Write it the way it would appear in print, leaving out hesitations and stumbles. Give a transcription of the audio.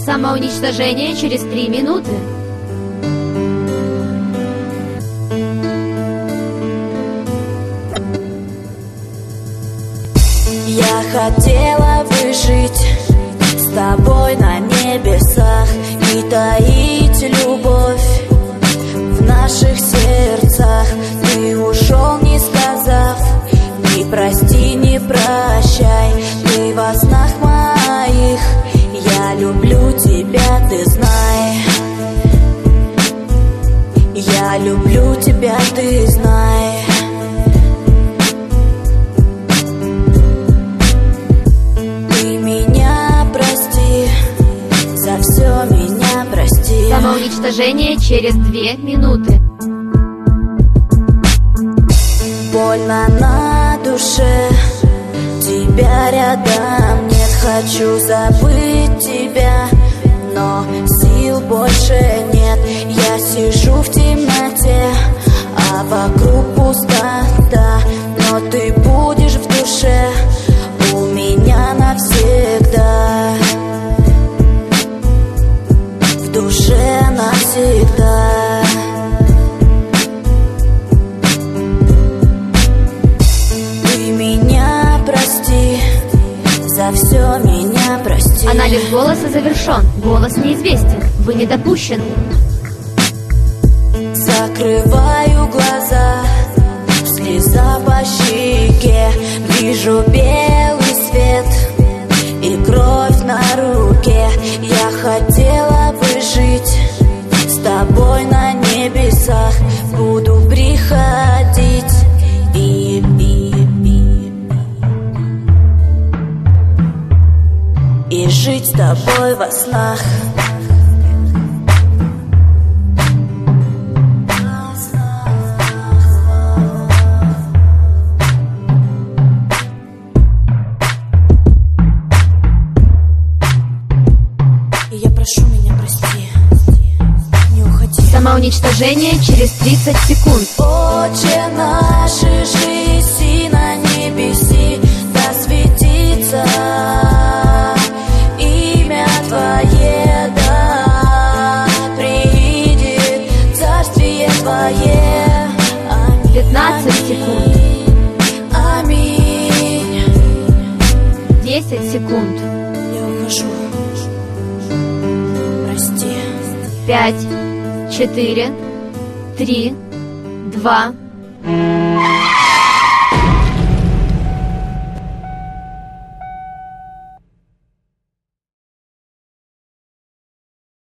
Самоуничтожение через 3 минуты. Я хотела выжить с тобой на небесах и таить любовь в наших сердцах. Ты ушел, не сказав ни прости, ни прощай. Ты во снах моих, я люблю тебя, ты знай. Я люблю тебя, ты знай. Ты меня прости, за все меня прости. Самоуничтожение через 2 минуты. Больно на душе, тебя рядом нет. Хочу забыть тебя, но сил больше нет. Я сижу в темноте, а вокруг пустота. Но ты будешь в душе у меня навсегда. В душе навсегда. За все меня прости. Анализ голоса завершен. Голос неизвестен. Вы не допущены. Закрываю глаза, слеза по щеке. Вижу белый свет и кровь на руке. Я хотела бы жить с тобой на небесах. Буду приходить и жить с тобой во снах. И я прошу меня прости, не уходи. Самоуничтожение через 30 секунд. Отче наш, иже на небеси, да светится имя Твое, да приидет царствие Твое. Аминь. 15 секунд. Аминь. 10 секунд. Я ухожу. Прости. 5, 4, 3, 2.